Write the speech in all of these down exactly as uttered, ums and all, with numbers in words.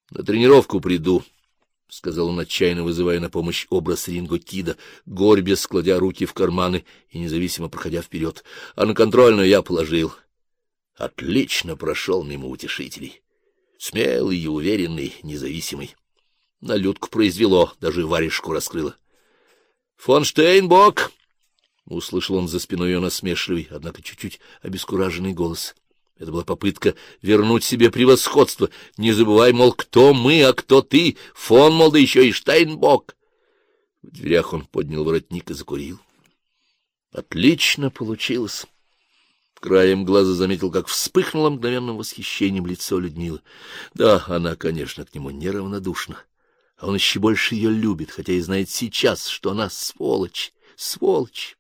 — На тренировку приду, — сказал он, отчаянно вызывая на помощь образ Ринго Кида, горбя, складя руки в карманы и независимо проходя вперед. А на контрольную я положил. Отлично прошел мимо утешителей. Смелый и уверенный, независимый. На Людку произвело, даже варежку раскрыло. — Фон Штейнбок! — услышал он за спиной ее насмешливый, однако чуть-чуть обескураженный голос. Это была попытка вернуть себе превосходство. Не забывай, мол, кто мы, а кто ты. Фон, мол, да еще и Штейнбок. В дверях он поднял воротник и закурил. Отлично получилось. Краем глаза заметил, как вспыхнуло мгновенным восхищением лицо Людмилы. Да, она, конечно, к нему неравнодушна. А он еще больше ее любит, хотя и знает сейчас, что она сволочь, сволочь.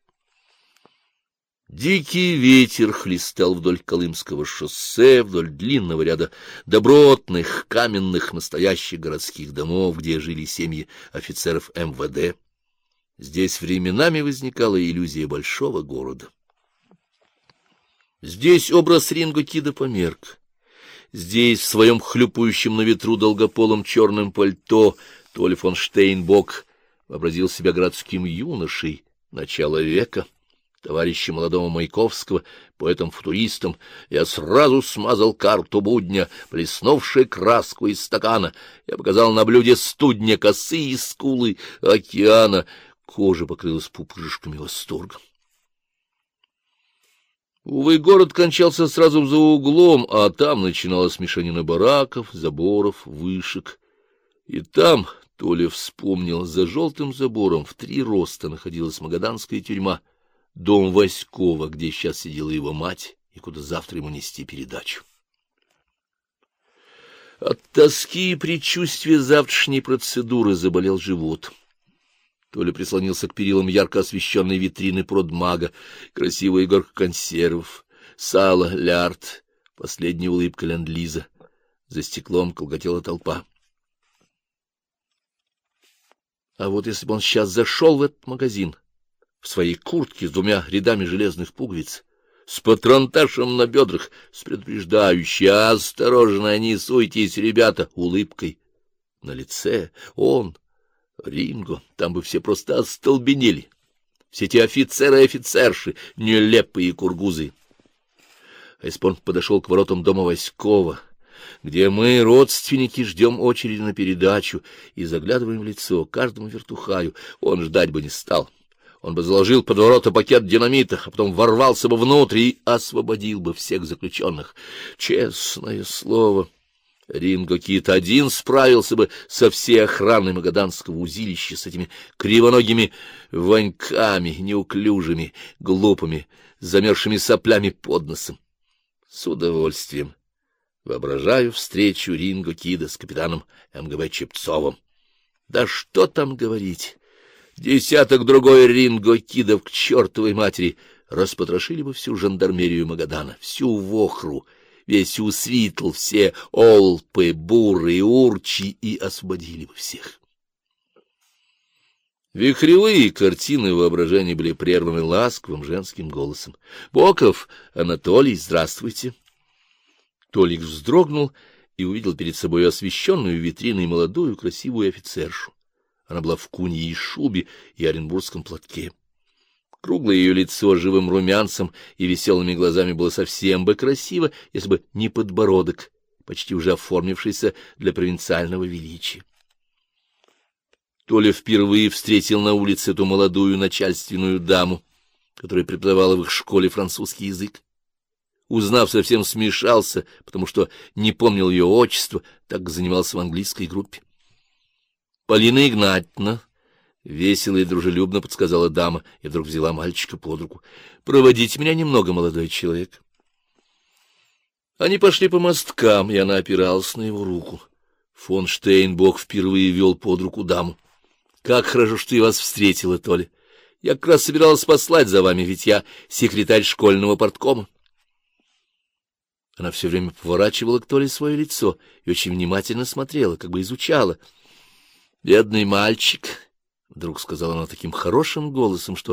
Дикий ветер хлестал вдоль Колымского шоссе, вдоль длинного ряда добротных, каменных, настоящих городских домов, где жили семьи офицеров эм вэ дэ. Здесь временами возникала иллюзия большого города. Здесь образ Ринго Кида померк. Здесь, в своем хлюпающем на ветру долгополом черном пальто, Толя фон Штейнбок вообразил себя городским юношей начала века, товарищем молодого Маяковского, поэтом-футуристом. Я сразу смазал карту будня, плеснувшей краску из стакана. Я показал на блюде студня косые скулы океана. Кожа покрылась пупырышками восторга. Увы, город кончался сразу за углом, а там начиналась мешанина бараков, заборов, вышек. И там, Толя вспомнил, за желтым забором в три роста находилась магаданская тюрьма, дом Васькова, где сейчас сидела его мать, и куда завтра ему нести передачу. От тоски и предчувствия завтрашней процедуры заболел живот. Толя прислонился к перилам ярко освещенной витрины продмага, красивая горка консервов, сало, лярд, последняя улыбка ленд-лиза. За стеклом колготела толпа. А вот если бы он сейчас зашел в этот магазин, в своей куртке с двумя рядами железных пуговиц, с патронташем на бедрах, с предупреждающей: «Осторожно, не суйтесь, ребята!» улыбкой на лице, он... Ринго, там бы все просто остолбенели. Все эти офицеры и офицерши, нелепые кургузы. А если бы он подошел к воротам дома Васькова, где мы, родственники, ждем очереди на передачу и заглядываем в лицо каждому вертухаю, он ждать бы не стал. Он бы заложил под ворота пакет динамита, а потом ворвался бы внутрь и освободил бы всех заключенных. Честное слово... Ринго Кид один справился бы со всей охраной магаданского узилища, с этими кривоногими ваньками, неуклюжими, глупыми, замерзшими соплями под носом. С удовольствием воображаю встречу Ринго Кида с капитаном эм гэ бэ Чепцовым. Да что там говорить! Десяток другой Ринго Кидов к чертовой матери распотрошили бы всю жандармерию Магадана, всю Вохру, весь Усвитл, все Олпы, Буры, Урчи, и освободили бы всех. Вихревые картины воображения были прерваны ласковым женским голосом. — Боков Анатолий, здравствуйте! Толик вздрогнул и увидел перед собой освещенную витриной молодую красивую офицершу. Она была в куньей шубе и оренбургском платке. Круглое ее лицо живым румянцем и веселыми глазами было совсем бы красиво, если бы не подбородок, почти уже оформившийся для провинциального величия. Толя впервые встретил на улице эту молодую начальственную даму, которая преподавала в их школе французский язык. Узнав, совсем смешался, потому что не помнил ее отчества, так как занимался в английской группе. — Полина Игнатьевна, — весело и дружелюбно подсказала дама, и вдруг взяла мальчика под руку. — Проводите меня немного, молодой человек. Они пошли по мосткам, и она опиралась на его руку. Фон Штейнбок впервые вел под руку даму. — Как хорошо, что я вас встретила, Толя. Я как раз собиралась послать за вами, ведь я секретарь школьного парткома. Она все время поворачивала к Толе свое лицо и очень внимательно смотрела, как бы изучала. — Бедный мальчик, — вдруг сказала она таким хорошим голосом, что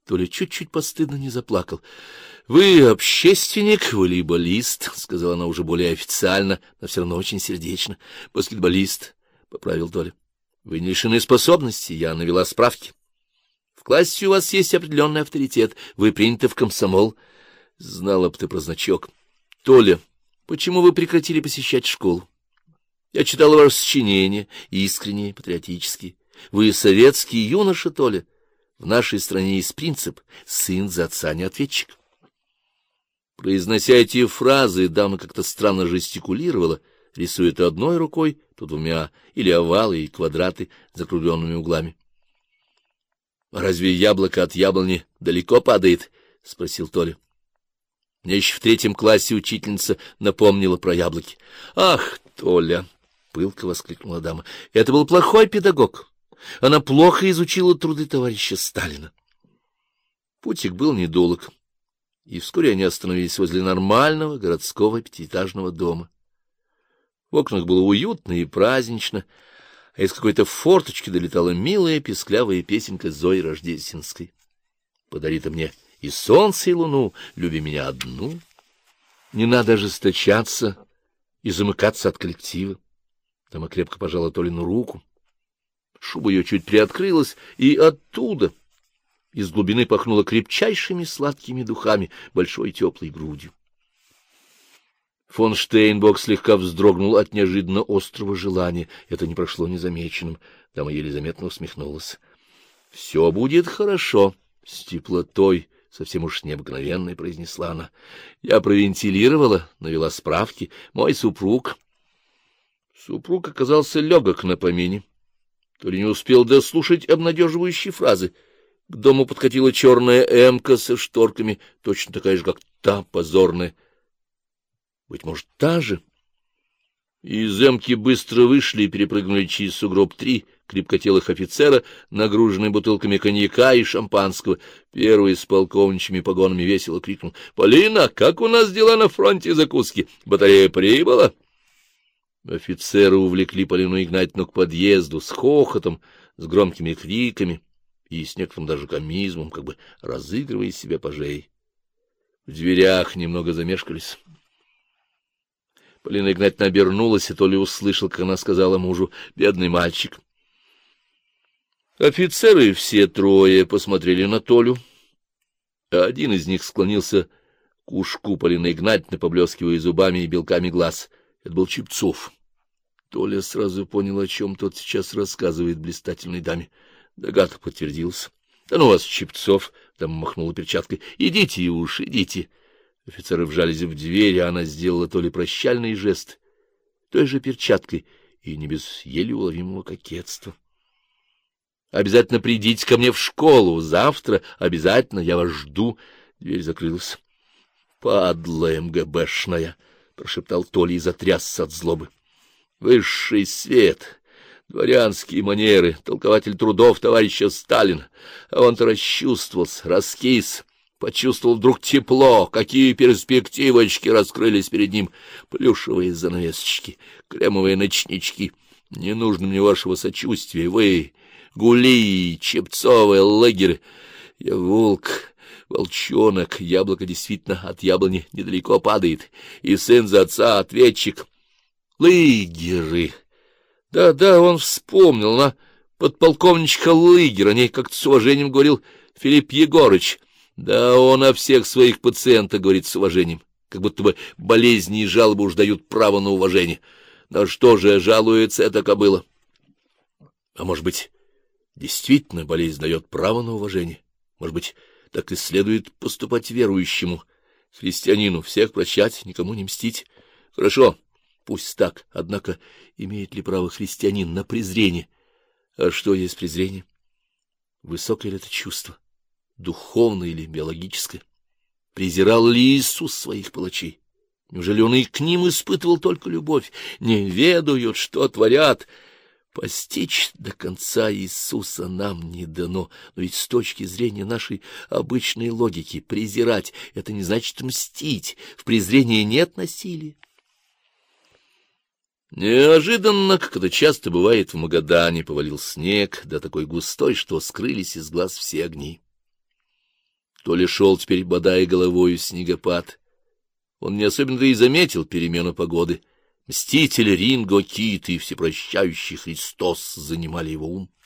Толя чуть-чуть постыдно не заплакал. — Вы общественник, волейболист, — сказала она уже более официально, но все равно очень сердечно. — Баскетболист, — поправил Толя. — Вы не лишены способностей, я навела справки. В классе у вас есть определенный авторитет, вы приняты в комсомол. Знала бы ты про значок. Толя, почему вы прекратили посещать школу? Я читала ваши сочинения, искренние, патриотические. Вы советский юноша, Толя. В нашей стране есть принцип «сын за отца не ответчик». Произнося эти фразы, дама как-то странно жестикулировала, рисуя то одной рукой, то двумя, или овалы и квадраты с закругленными углами. — Разве яблоко от яблони далеко падает? — спросил Толя. Мне еще в третьем классе учительница напомнила про яблоки. — Ах, Толя! — пылко воскликнула дама. — Это был плохой педагог. Она плохо изучила труды товарища Сталина. Путик был недолг, и вскоре они остановились возле нормального городского пятиэтажного дома. В окнах было уютно и празднично, а из какой-то форточки долетала милая песклявая песенка Зои Рождественской. «Подари ты мне и солнце, и луну, люби меня одну». Не надо ожесточаться и замыкаться от коллектива. Дама крепко пожала Толину руку. Шуба ее чуть приоткрылась, и оттуда, из глубины, пахнуло крепчайшими сладкими духами, большой теплой грудью. Фон Штейнбок слегка вздрогнул от неожиданно острого желания. Это не прошло незамеченным. Дама еле заметно усмехнулась. — Все будет хорошо, — с теплотой, совсем уж необыкновенной, произнесла она. — Я провентилировала, навела справки. Мой супруг... Супруг оказался легок на помине. То ли не успел дослушать обнадеживающие фразы. К дому подкатила черная эмка со шторками, точно такая же, как та позорная. Быть может, та же? Из эмки быстро вышли и перепрыгнули через сугроб три крепкотелых офицера, нагруженные бутылками коньяка и шампанского. Первый с полковничьими погонами весело крикнул: — Полина, как у нас дела на фронте закуски? Батарея прибыла? Офицеры увлекли Полину Игнатьевну к подъезду с хохотом, с громкими криками и с некоторым даже комизмом, как бы разыгрывая из себя пажей. В дверях немного замешкались. Полина Игнатьевна обернулась, и Толя услышал, как она сказала мужу: — Бедный мальчик. Офицеры все трое посмотрели на Толю, а один из них склонился к ушку Полины Игнатьевны, поблескивая зубами и белками глаз. Это был Чепцов. Толя сразу понял, о чем тот сейчас рассказывает блистательной даме. Догадка подтвердилась. — Да ну вас, Чепцов! — дама махнула перчаткой. — Идите уж, идите. Офицеры вжались в дверь, а она сделала то ли прощальный жест, той же перчаткой, и не без еле уловимого кокетства. — Обязательно придите ко мне в школу завтра, обязательно, я вас жду. Дверь закрылась. — Падла МГБшная! — прошептал Толя и затрясся от злобы. — Высший свет, дворянские манеры, толкователь трудов товарища Сталина. А он-то расчувствовался, раскис, почувствовал вдруг тепло, какие перспективочки раскрылись перед ним. Плюшевые занавесочки, кремовые ночнички. Не нужно мне вашего сочувствия, вы, Гули, Чепцовы, лагерь. Я волк, волчонок, яблоко действительно от яблони недалеко падает, и сын за отца ответчик. Лыгеры! Да-да, он вспомнил, на подполковничка Лыгер, о ней как-то с уважением говорил Филипп Егорыч. Да он о всех своих пациентах говорит с уважением, как будто бы болезни и жалобы уж дают право на уважение. На что же жалуется эта кобыла? А может быть, действительно болезнь дает право на уважение? Может быть, так и следует поступать верующему, христианину, всех прощать, никому не мстить? Хорошо, пусть так, однако имеет ли право христианин на презрение? А что есть презрение? Высокое ли это чувство? Духовное или биологическое? Презирал ли Иисус своих палачей? Неужели он и к ним испытывал только любовь? Не ведают, что творят. Постичь до конца Иисуса нам не дано, но ведь с точки зрения нашей обычной логики презирать — это не значит мстить. В презрении нет насилия. Неожиданно, как это часто бывает в Магадане, повалил снег, да такой густой, что скрылись из глаз все огни. то ли шел теперь, бодая головою, снегопад. Он не особенно-то и заметил перемену погоды. Мститель Ринго Кит и всепрощающий Христос занимали его ум.